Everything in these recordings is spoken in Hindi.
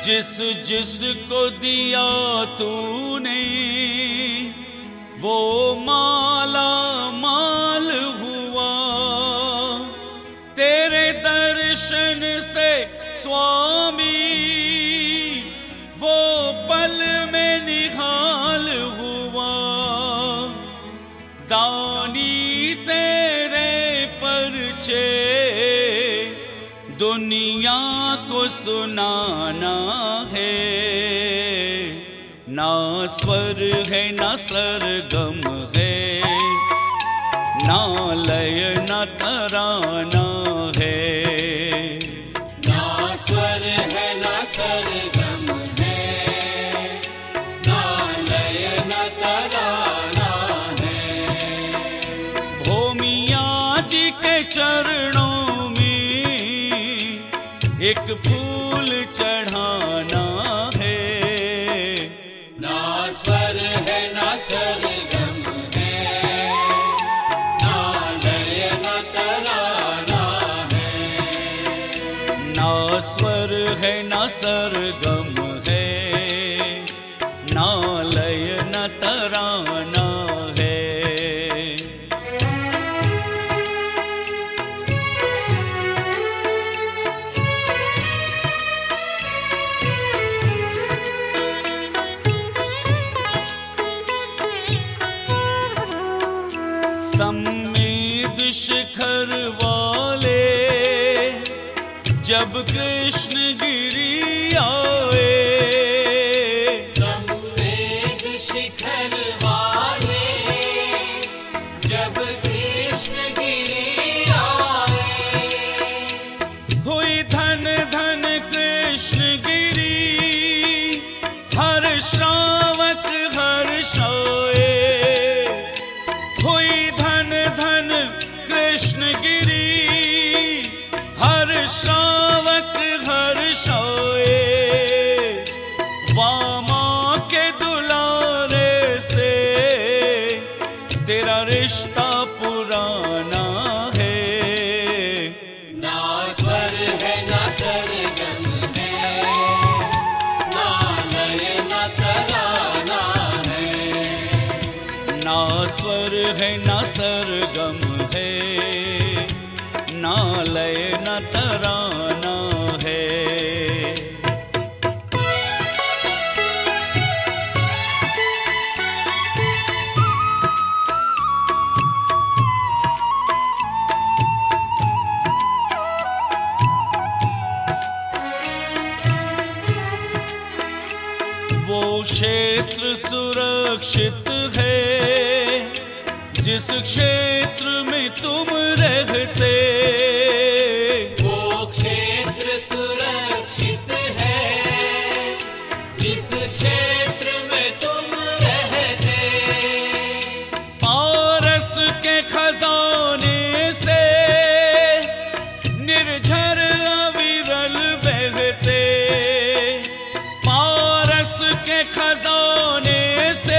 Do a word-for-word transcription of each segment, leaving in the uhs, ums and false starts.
जिस जिस को दिया तूने वो माला माल हुआ। तेरे दर्शन से स्वामी वो पल में निहाल हुआ। दानी तेरे परचे दुनिया को सुनाना है। ना स्वर है ना सरगम है, ना लय ना तराना है। ना स्वर है ना सरगम है, ना लय ना तराना है। भोमिया जी के चरणों में एक फूल चढ़ाना है। ना स्वर है ना सरगम है, ना लय ना तराना है। ना स्वर है ना सरगम है, ना लय न तराना है। सम्मेद शिखर वाले जब कृष्ण गिरी आए। सम्मेद शिखर वाले जब कृष्ण गिरी आए। हुई धन धन कृष्ण गिरी, हर श्रावक हर्षाए। हुई धन धन कृष्ण गिरी, हर श्रावक हर्षाए। वामा के दुलारे से तेरा रिश्ता पुराना है। ना स्वर है ना सरगम है, ना लय ना तराना है। ना स्वर है ना सरगम है, ना लय न तराना है। वो क्षेत्र सुरक्षित है जिस क्षेत्र में तुम रहते। वो क्षेत्र सुरक्षित है जिस क्षेत्र में तुम रहते। पारस के खजाने से निर्झर अविरल बहते। पारस के खजाने से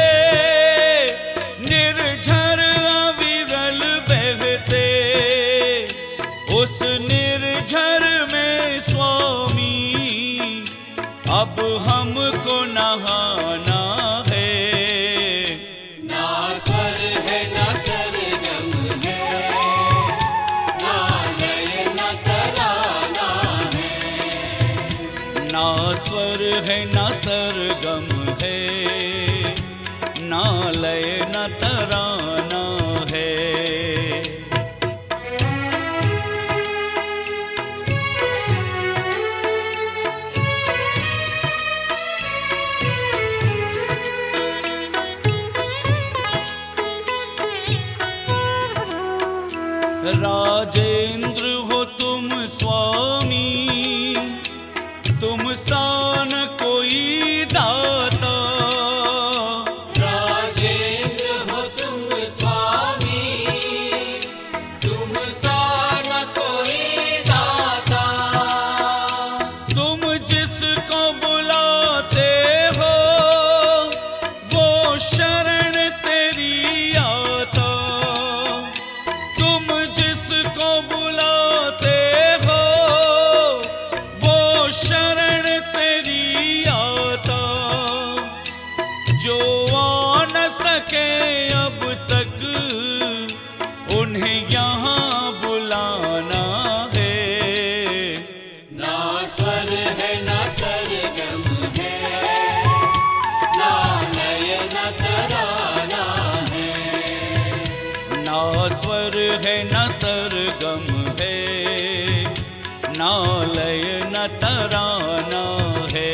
निर्झर अविरल बहते। उस निर्झर में स्वामी अब हमको नहाना है। ना स्वर है ना सरगम है, ना लय ना तराना है। ना स्वर है ना सरगम है, जो आ न सके अब तक उन्हें यहाँ बुलाना है। ना स्वर है ना सरगम है, ना लय न तराना है। ना स्वर है न सरगम है, ना लय न तराना है।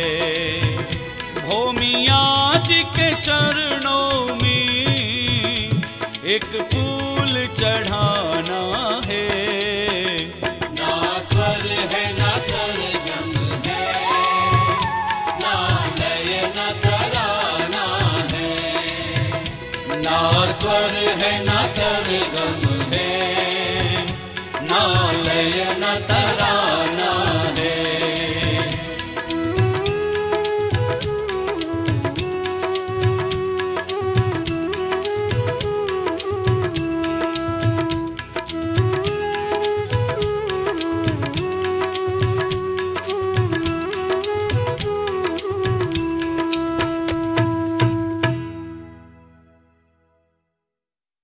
भूमिया जी के चरणों में एक फूल चढ़ाना है। ना स्वर है ना सरगम है, ना लय न तराना है। ना स्वर है ना सरगम है, ना लय न तराना